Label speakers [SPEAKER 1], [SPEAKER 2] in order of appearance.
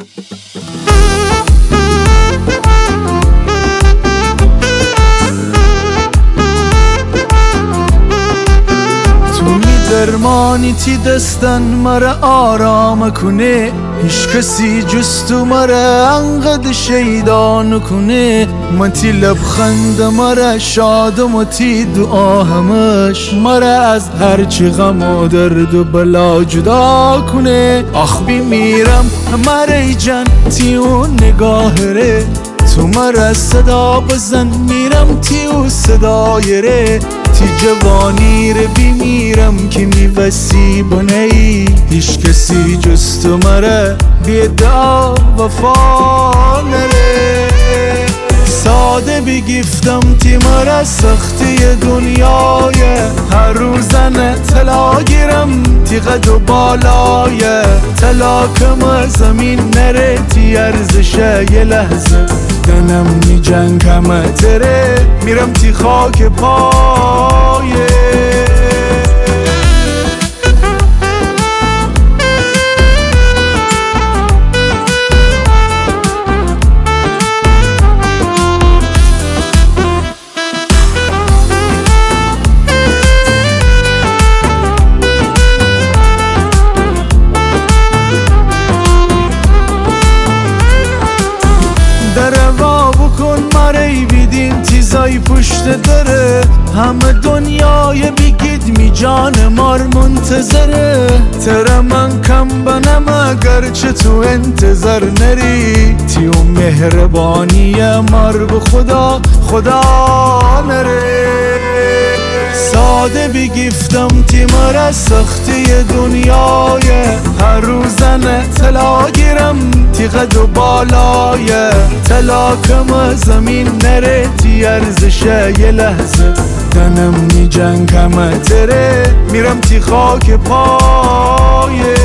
[SPEAKER 1] درمانی تی دستن مرا آرام کنه، هیچ کسی جز تو مرا انقدر شیدان کنه. من تی لبخند مرا شادم و تی دعا همش مرا از هرچی غم و درد و بلا جدا کنه. آخ میمیرم مرا جان تی اون نگاه ره، تو مرا صدا بزن میرم تی او صدای ره. تی جوانی رو بیمیرم که میوسی بنهی، هیچ کسی جز تو مرا بیدا وفا نره. ساده بگفتم تی مرا سختی دنیای، هر روزن طلا گیرم تی قد و بالای. طلا کم زمین نره تی ارزش یه لحظه، دنم می جنگ همه تره میرم تی خاک پایه. چیزای پشت داره، همه دنیای بگید می جان مار منتظره. ترا من کم بنم اگرچه تو انتظار نری، تی اون مهربانی مار به خدا نره. ساده بگفتم تی مرا سختی دنیای، هر روزن طلا گیرم تی قد و بالای. طلا کم زمین نره تی ارزش یه لحظه، دنم می جنگ همه تره میرم تی خاک پایه.